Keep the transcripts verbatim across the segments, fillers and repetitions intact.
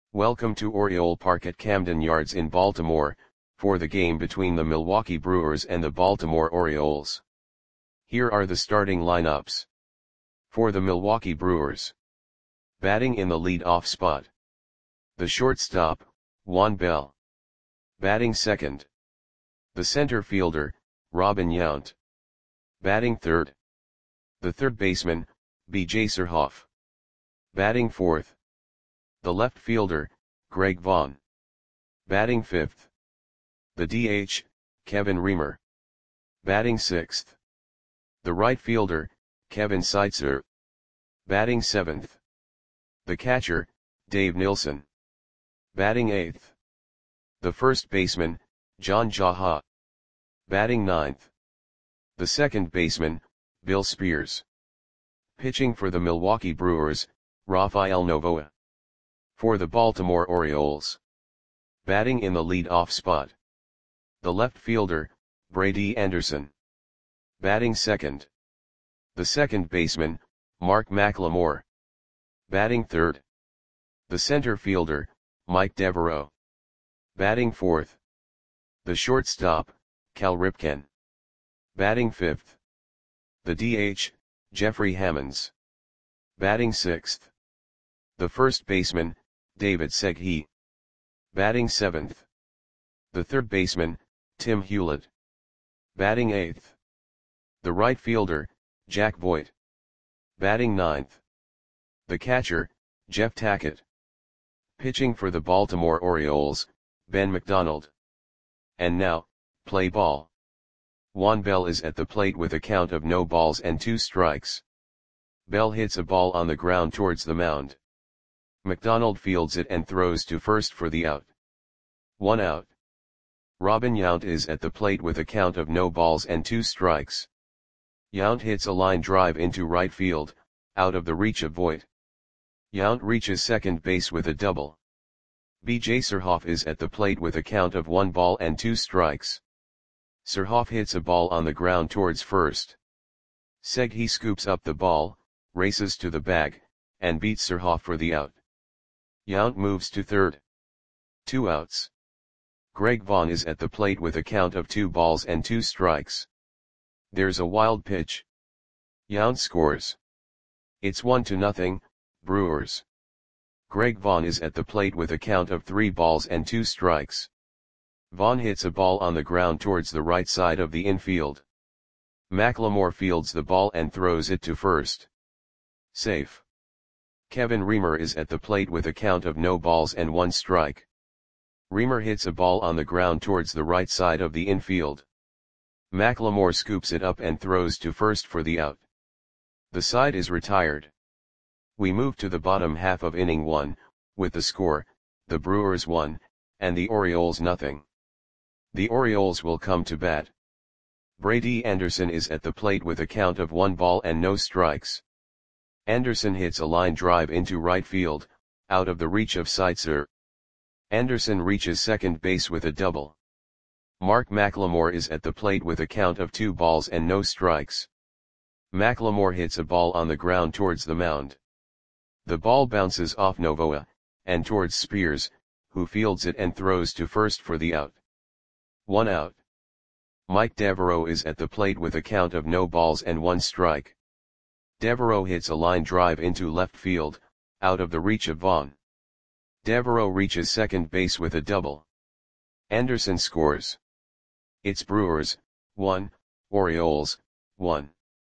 Welcome to Oriole Park at Camden Yards in Baltimore, for the game between the Milwaukee Brewers and the Baltimore Orioles. Here are the starting lineups. For the Milwaukee Brewers. Batting in the lead-off spot. The shortstop, Juan Bell. Batting second. The center fielder, Robin Yount. Batting third. The third baseman, B J Surhoff. Batting fourth. The left fielder, Greg Vaughn. Batting fifth. The D H, Kevin Reamer. Batting sixth. The right fielder, Kevin Seitzer. Batting seventh. The catcher, Dave Nilsson. Batting eighth. The first baseman, John Jaha. Batting ninth. The second baseman, Bill Spears. Pitching for the Milwaukee Brewers, Rafael Novoa. For the Baltimore Orioles. Batting in the lead-off spot. The left fielder, Brady Anderson. Batting second. The second baseman, Mark McLemore. Batting third. The center fielder, Mike Devereaux. Batting fourth. The shortstop, Cal Ripken. Batting fifth. The D H, Jeffrey Hammonds. Batting sixth. The first baseman, David Seghi. Batting seventh. The third baseman, Tim Hewlett. Batting eighth. The right fielder, Jack Voigt. Batting ninth. The catcher, Jeff Tackett. Pitching for the Baltimore Orioles, Ben McDonald. And now, play ball. Juan Bell is at the plate with a count of no balls and two strikes. Bell hits a ball on the ground towards the mound. McDonald fields it and throws to first for the out. One out. Robin Yount is at the plate with a count of no balls and two strikes. Yount hits a line drive into right field, out of the reach of Voigt. Yount reaches second base with a double. B J Surhoff is at the plate with a count of one ball and two strikes. Surhoff hits a ball on the ground towards first. Seghi scoops up the ball, races to the bag, and beats Surhoff for the out. Yount moves to third. Two outs. Greg Vaughn is at the plate with a count of two balls and two strikes. There's a wild pitch. Yount scores. It's one to nothing, Brewers. Greg Vaughn is at the plate with a count of three balls and two strikes. Vaughn hits a ball on the ground towards the right side of the infield. McLemore fields the ball and throws it to first. Safe. Kevin Reamer is at the plate with a count of no balls and one strike. Reamer hits a ball on the ground towards the right side of the infield. McLemore scoops it up and throws to first for the out. The side is retired. We move to the bottom half of inning one, with the score, the Brewers one, and the Orioles nothing. The Orioles will come to bat. Brady Anderson is at the plate with a count of one ball and no strikes. Anderson hits a line drive into right field, out of the reach of Seitzer. Anderson reaches second base with a double. Mark McLemore is at the plate with a count of two balls and no strikes. McLemore hits a ball on the ground towards the mound. The ball bounces off Novoa, and towards Spears, who fields it and throws to first for the out. One out. Mike Devereaux is at the plate with a count of no balls and one strike. Devereaux hits a line drive into left field, out of the reach of Vaughn. Devereaux reaches second base with a double. Anderson scores. It's Brewers, one, Orioles, one.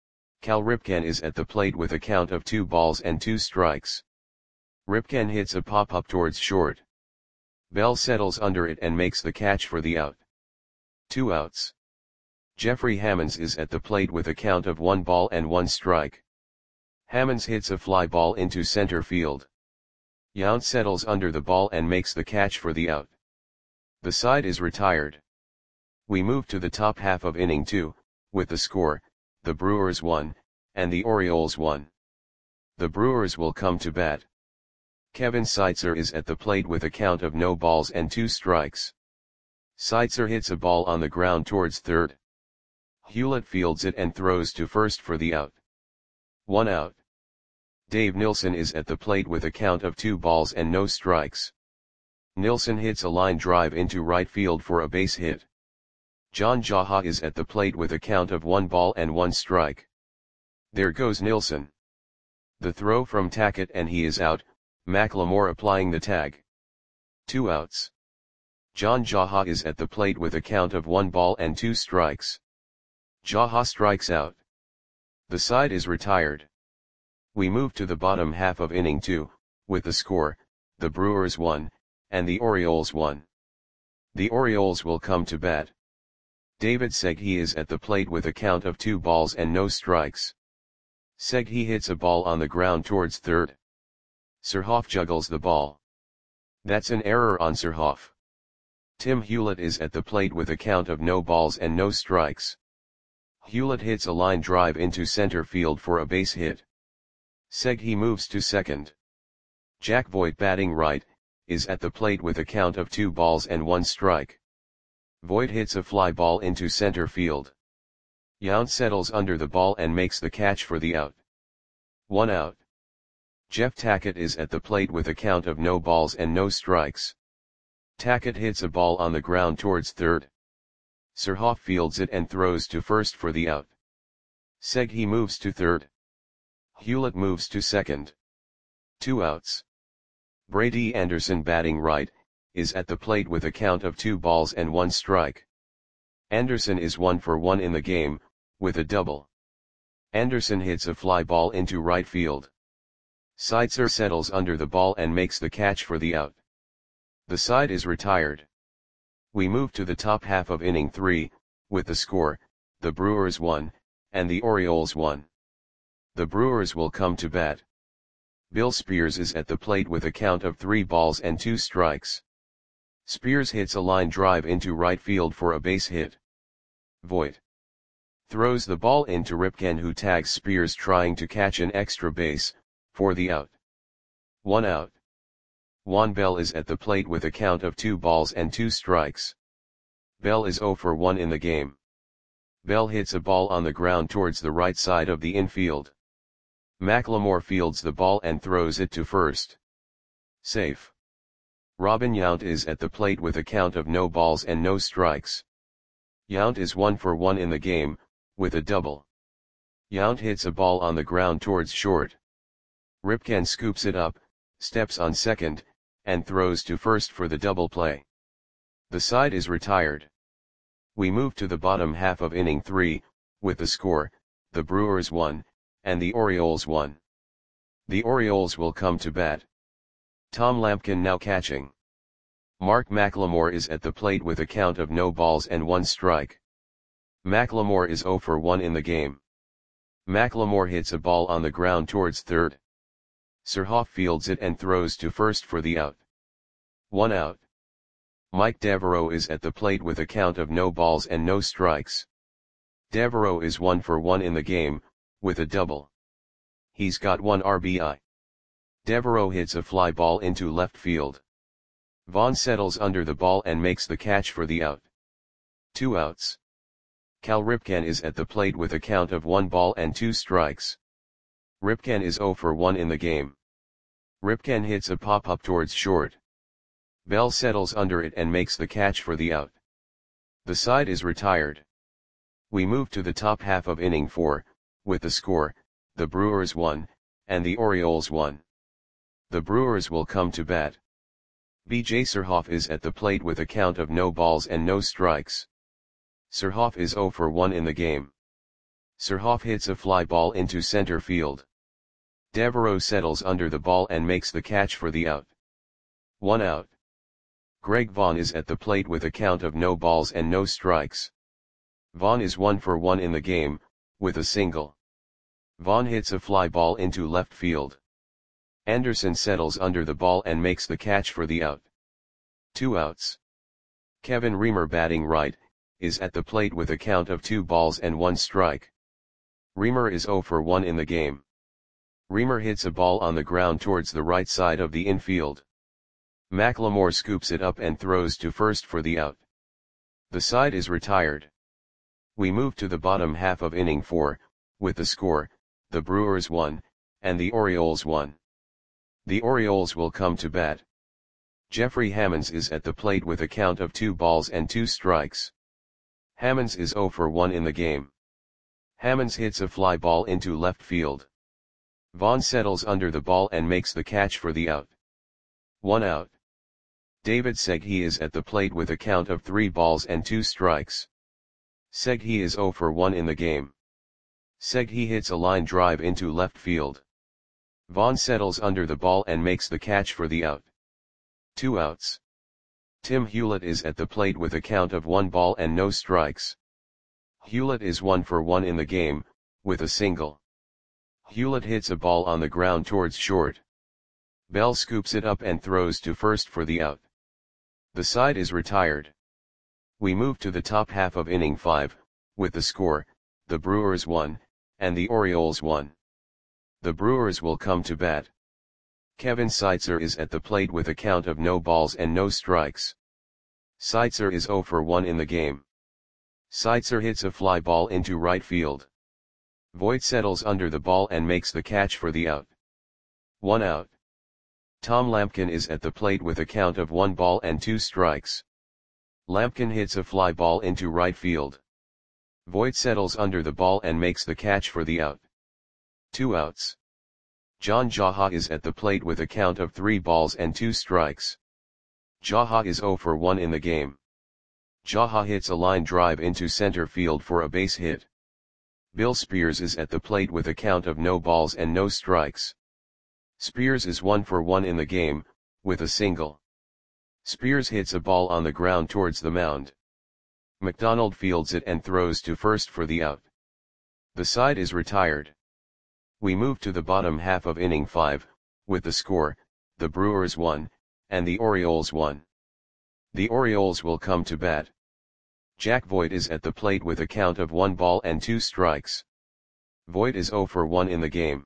Cal Ripken is at the plate with a count of two balls and two strikes. Ripken hits a pop-up towards short. Bell settles under it and makes the catch for the out. Two outs. Jeffrey Hammonds is at the plate with a count of one ball and one strike. Hammonds hits a fly ball into center field. Yount settles under the ball and makes the catch for the out. The side is retired. We move to the top half of inning two, with the score, the Brewers one, and the Orioles one. The Brewers will come to bat. Kevin Seitzer is at the plate with a count of no balls and two strikes. Seitzer hits a ball on the ground towards third. Hewlett fields it and throws to first for the out. One out. Dave Nilsson is at the plate with a count of two balls and no strikes. Nilsson hits a line drive into right field for a base hit. John Jaha is at the plate with a count of one ball and one strike. There goes Nilsson. The throw from Tackett and he is out, McLemore applying the tag. Two outs. John Jaha is at the plate with a count of one ball and two strikes. Jaha strikes out. The side is retired. We move to the bottom half of inning two, with the score, the Brewers one, and the Orioles one. The Orioles will come to bat. David Segui is at the plate with a count of two balls and no strikes. Segui hits a ball on the ground towards third. Surhoff juggles the ball. That's an error on Surhoff. Tim Hewlett is at the plate with a count of no balls and no strikes. Hewlett hits a line drive into center field for a base hit. Segui moves to second. Jack Voigt, batting right, is at the plate with a count of two balls and one strike. Voigt hits a fly ball into center field. Yount settles under the ball and makes the catch for the out. One out. Jeff Tackett is at the plate with a count of no balls and no strikes. Tackett hits a ball on the ground towards third. Surhoff fields it and throws to first for the out. Segui moves to third. Hewlett moves to second. Two outs. Brady Anderson, batting right, is at the plate with a count of two balls and one strike. Anderson is one for one in the game, with a double. Anderson hits a fly ball into right field. Seitzer settles under the ball and makes the catch for the out. The side is retired. We move to the top half of inning three, with the score, the Brewers one, and the Orioles one. The Brewers will come to bat. Bill Spears is at the plate with a count of three balls and two strikes. Spears hits a line drive into right field for a base hit. Voigt throws the ball into Ripken, who tags Spears trying to catch an extra base, for the out. One out. Juan Bell is at the plate with a count of two balls and two strikes. Bell is zero for one in the game. Bell hits a ball on the ground towards the right side of the infield. McLemore fields the ball and throws it to first. Safe. Robin Yount is at the plate with a count of no balls and no strikes. Yount is one for one in the game, with a double. Yount hits a ball on the ground towards short. Ripken scoops it up, steps on second, and throws to first for the double play. The side is retired. We move to the bottom half of inning three, with the score, the Brewers one, and the Orioles one. The Orioles will come to bat. Tom Lampkin now catching. Mark McLemore is at the plate with a count of no balls and one strike. McLemore is zero for one in the game. McLemore hits a ball on the ground towards third. Surhoff fields it and throws to first for the out. One out. Mike Devereaux is at the plate with a count of no balls and no strikes. Devereaux is one for one in the game, with a double. He's got one R B I. Devereaux hits a fly ball into left field. Vaughn settles under the ball and makes the catch for the out. Two outs. Cal Ripken is at the plate with a count of one ball and two strikes. Ripken is zero for one in the game. Ripken hits a pop-up towards short. Bell settles under it and makes the catch for the out. The side is retired. We move to the top half of inning four, with the score, the Brewers one, and the Orioles one. The Brewers will come to bat. B J Surhoff is at the plate with a count of no balls and no strikes. Surhoff is zero for one in the game. Surhoff hits a fly ball into center field. Devereaux settles under the ball and makes the catch for the out. One out. Greg Vaughn is at the plate with a count of no balls and no strikes. Vaughn is one for one in the game, with a single. Vaughn hits a fly ball into left field. Anderson settles under the ball and makes the catch for the out. Two outs. Kevin Reamer, batting right, is at the plate with a count of two balls and one strike. Reamer is zero for one in the game. Reamer hits a ball on the ground towards the right side of the infield. McLemore scoops it up and throws to first for the out. The side is retired. We move to the bottom half of inning four, with the score, the Brewers one, and the Orioles one. The Orioles will come to bat. Jeffrey Hammonds is at the plate with a count of two balls and two strikes. Hammonds is zero for one in the game. Hammonds hits a fly ball into left field. Vaughn settles under the ball and makes the catch for the out. One out. David Seghi is at the plate with a count of three balls and two strikes. Seghi is zero for one in the game. Seghi hits a line drive into left field. Vaughn settles under the ball and makes the catch for the out. Two outs. Tim Hewlett is at the plate with a count of one ball and no strikes. Hewlett is one for one in the game, with a single. Hewlett hits a ball on the ground towards short. Bell scoops it up and throws to first for the out. The side is retired. We move to the top half of inning five, with the score, the Brewers one, and the Orioles one. The Brewers will come to bat. Kevin Seitzer is at the plate with a count of no balls and no strikes. Seitzer is zero for one in the game. Seitzer hits a fly ball into right field. Voit settles under the ball and makes the catch for the out. One out. Tom Lampkin is at the plate with a count of one ball and two strikes. Lampkin hits a fly ball into right field. Voit settles under the ball and makes the catch for the out. Two outs. John Jaha is at the plate with a count of three balls and two strikes. Jaha is zero for one in the game. Jaha hits a line drive into center field for a base hit. Bill Spears is at the plate with a count of no balls and no strikes. Spears is one for one in the game, with a single. Spears hits a ball on the ground towards the mound. McDonald fields it and throws to first for the out. The side is retired. We move to the bottom half of inning five, with the score, the Brewers one, and the Orioles one. The Orioles will come to bat. Jack Voit is at the plate with a count of one ball and two strikes. Voit is zero for one in the game.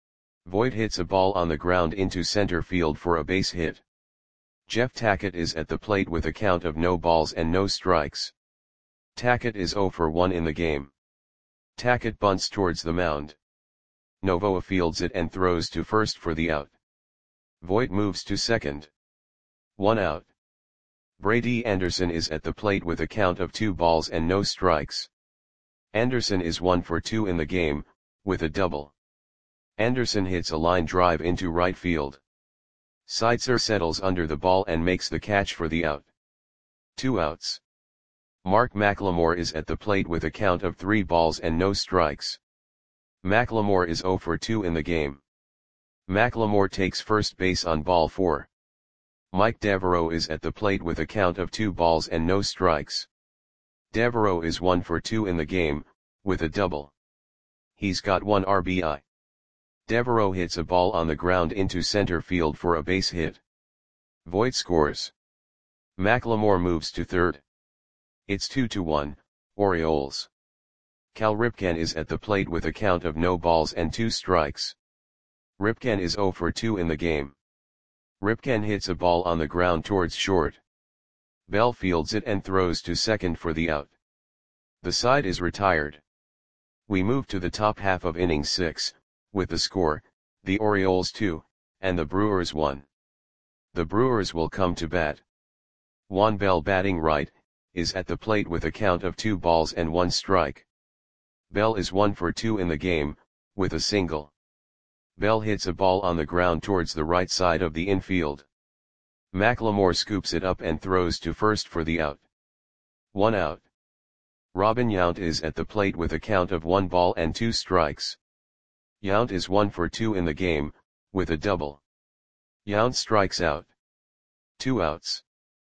Voit hits a ball on the ground into center field for a base hit. Jeff Tackett is at the plate with a count of no balls and no strikes. Tackett is zero for one in the game. Tackett bunts towards the mound. Novoa fields it and throws to first for the out. Voit moves to second. One out. Brady Anderson is at the plate with a count of two balls and no strikes. Anderson is one for two in the game, with a double. Anderson hits a line drive into right field. Seitzer settles under the ball and makes the catch for the out. Two outs. Mark McLemore is at the plate with a count of three balls and no strikes. McLemore is zero for two in the game. McLemore takes first base on ball four. Mike Devereaux is at the plate with a count of two balls and no strikes. Devereaux is one for two in the game, with a double. He's got one R B I. Devereaux hits a ball on the ground into center field for a base hit. Voit scores. McLemore moves to third. It's two to one, Orioles. Cal Ripken is at the plate with a count of no balls and two strikes. Ripken is zero for two in the game. Ripken hits a ball on the ground towards short. Bell fields it and throws to second for the out. The side is retired. We move to the top half of inning six, with the score, the Orioles two, and the Brewers one. The Brewers will come to bat. Juan Bell, batting right, is at the plate with a count of two balls and one strike. Bell is one for two in the game, with a single. Bell hits a ball on the ground towards the right side of the infield. McLemore scoops it up and throws to first for the out. One out. Robin Yount is at the plate with a count of one ball and two strikes. Yount is one for two in the game, with a double. Yount strikes out. Two outs.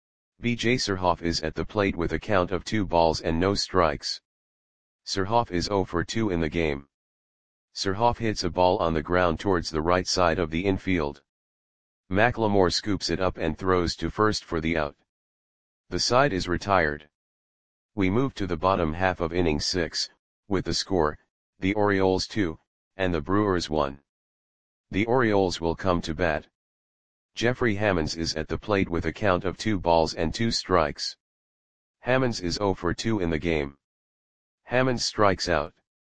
B J Surhoff is at the plate with a count of two balls and no strikes. Surhoff is zero for two in the game. Surhoff hits a ball on the ground towards the right side of the infield. McLemore scoops it up and throws to first for the out. The side is retired. We move to the bottom half of inning six, with the score, the Orioles two, and the Brewers one. The Orioles will come to bat. Jeffrey Hammonds is at the plate with a count of two balls and two strikes. Hammonds is zero for two in the game. Hammonds strikes out.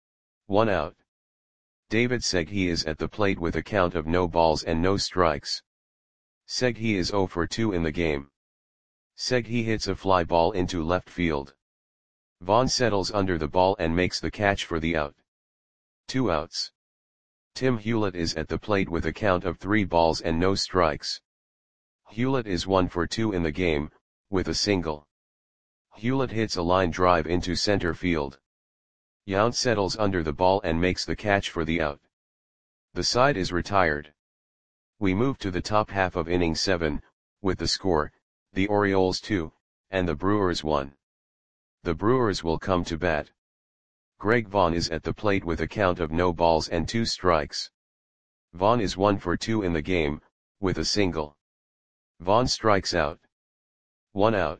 One out. David Seghi is at the plate with a count of no balls and no strikes. Seghi is zero for two in the game. Seghi hits a fly ball into left field. Vaughn settles under the ball and makes the catch for the out. Two outs. Tim Hewlett is at the plate with a count of three balls and no strikes. Hewlett is one for two in the game, with a single. Hewlett hits a line drive into center field. Yount settles under the ball and makes the catch for the out. The side is retired. We move to the top half of inning seven, with the score, the Orioles two, and the Brewers one. The Brewers will come to bat. Greg Vaughn is at the plate with a count of no balls and two strikes. Vaughn is one for two in the game, with a single. Vaughn strikes out. One out.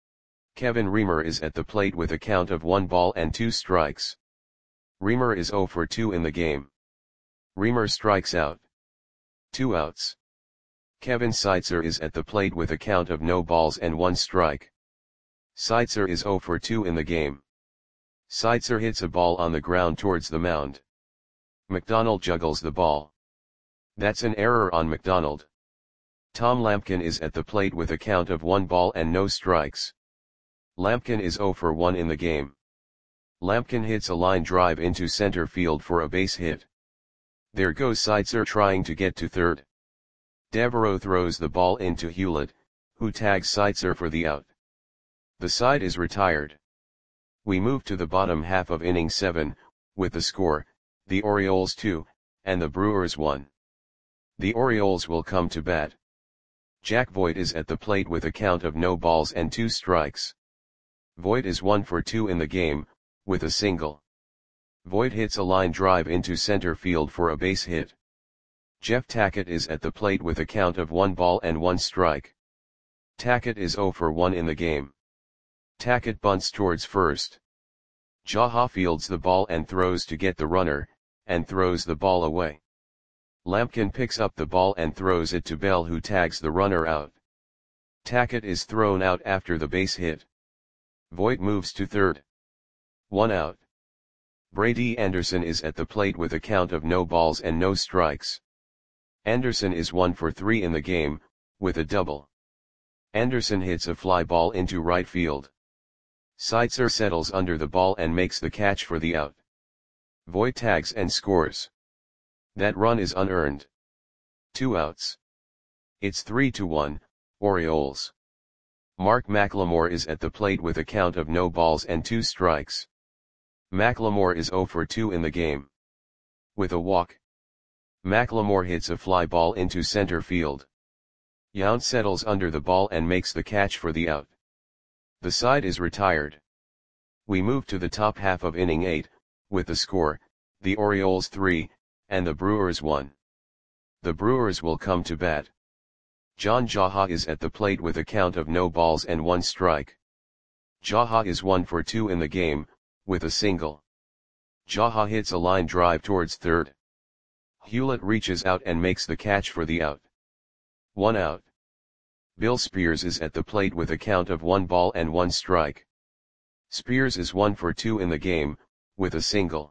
Kevin Reamer is at the plate with a count of one ball and two strikes. Reamer is zero for two in the game. Reamer strikes out. Two outs. Kevin Seitzer is at the plate with a count of no balls and one strike. Seitzer is zero for two in the game. Seitzer hits a ball on the ground towards the mound. McDonald juggles the ball. That's an error on McDonald. Tom Lampkin is at the plate with a count of one ball and no strikes. Lampkin is zero for one in the game. Lampkin hits a line drive into center field for a base hit. There goes Seitzer trying to get to third. Devereaux throws the ball into Hewlett, who tags Seitzer for the out. The side is retired. We move to the bottom half of inning seven, with the score, the Orioles two, and the Brewers one. The Orioles will come to bat. Jack Voigt is at the plate with a count of no balls and two strikes. Voigt is one for two in the game, with a single. Voigt hits a line drive into center field for a base hit. Jeff Tackett is at the plate with a count of one ball and one strike. Tackett is zero for one in the game. Tackett bunts towards first. Jaha fields the ball and throws to get the runner, and throws the ball away. Lampkin picks up the ball and throws it to Bell, who tags the runner out. Tackett is thrown out after the base hit. Voigt moves to third. One out. Brady Anderson is at the plate with a count of no balls and no strikes. Anderson is one for three in the game, with a double. Anderson hits a fly ball into right field. Seitzer settles under the ball and makes the catch for the out. Voigt tags and scores. That run is unearned. Two outs. It's three to one, Orioles. Mark McLemore is at the plate with a count of no balls and two strikes. McLemore is zero for two in the game. With a walk. McLemore hits a fly ball into center field. Yount settles under the ball and makes the catch for the out. The side is retired. We move to the top half of inning eight, with the score, the Orioles three, and the Brewers one. The Brewers will come to bat. John Jaha is at the plate with a count of no balls and one strike. Jaha is one for two in the game, with a single. Jaha hits a line drive towards third. Hewlett reaches out and makes the catch for the out. One out. Bill Spears is at the plate with a count of one ball and one strike. Spears is one for two in the game, with a single.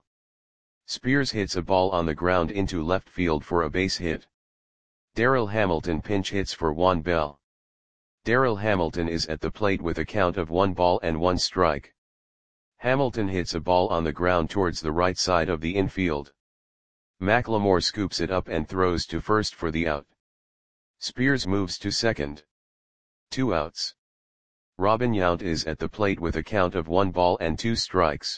Spears hits a ball on the ground into left field for a base hit. Darryl Hamilton pinch hits for Juan Bell. Darryl Hamilton is at the plate with a count of one ball and one strike. Hamilton hits a ball on the ground towards the right side of the infield. McLemore scoops it up and throws to first for the out. Spears moves to second. Two outs. Robin Yount is at the plate with a count of one ball and two strikes.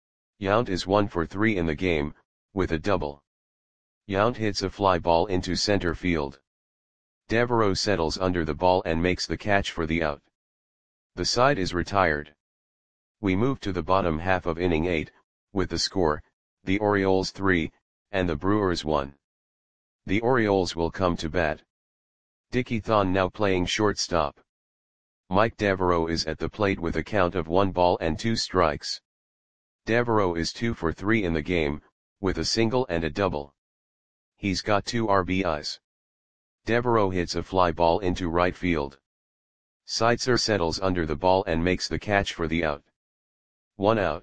Yount is one for three in the game, with a double. Yount hits a fly ball into center field. Devereaux settles under the ball and makes the catch for the out. The side is retired. We move to the bottom half of inning eight, with the score, the Orioles three, and the Brewers one. The Orioles will come to bat. Dickie Thon now playing shortstop. Mike Devereaux is at the plate with a count of one ball and two strikes. Devereaux is two for three in the game, with a single and a double. He's got two R B Is. Devereaux hits a fly ball into right field. Seitzer settles under the ball and makes the catch for the out. One out.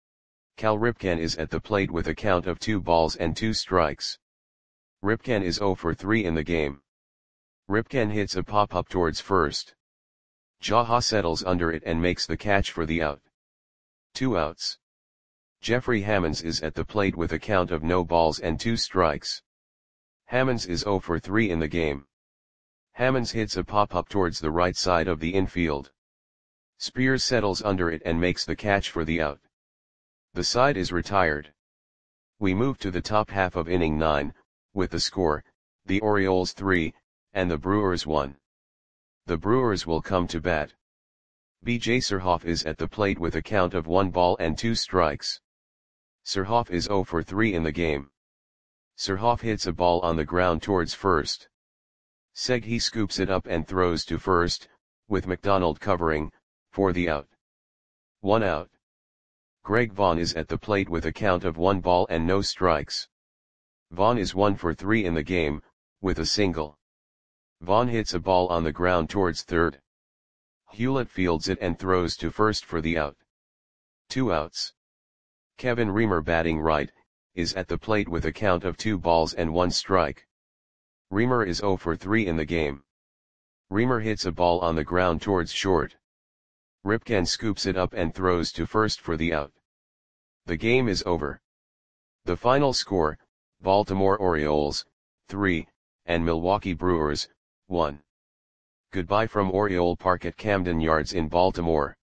Cal Ripken is at the plate with a count of two balls and two strikes. Ripken is zero for three in the game. Ripken hits a pop-up towards first. Jaha settles under it and makes the catch for the out. Two outs. Jeffrey Hammonds is at the plate with a count of no balls and two strikes. Hammonds is zero for three in the game. Hammonds hits a pop-up towards the right side of the infield. Spears settles under it and makes the catch for the out. The side is retired. We move to the top half of inning nine, with the score, the Orioles three, and the Brewers one. The Brewers will come to bat. B J Surhoff is at the plate with a count of one ball and two strikes. Surhoff is zero for three in the game. Surhoff hits a ball on the ground towards first. Seghi scoops it up and throws to first, with McDonald covering, for the out. One out. Greg Vaughn is at the plate with a count of one ball and no strikes. Vaughn is one for three in the game, with a single. Vaughn hits a ball on the ground towards third. Hewlett fields it and throws to first for the out. Two outs. Kevin Reamer, batting right, is at the plate with a count of two balls and one strike. Reamer is zero for three in the game. Reamer hits a ball on the ground towards short. Ripken scoops it up and throws to first for the out. The game is over. The final score, Baltimore Orioles, three, and Milwaukee Brewers, one. Goodbye from Oriole Park at Camden Yards in Baltimore.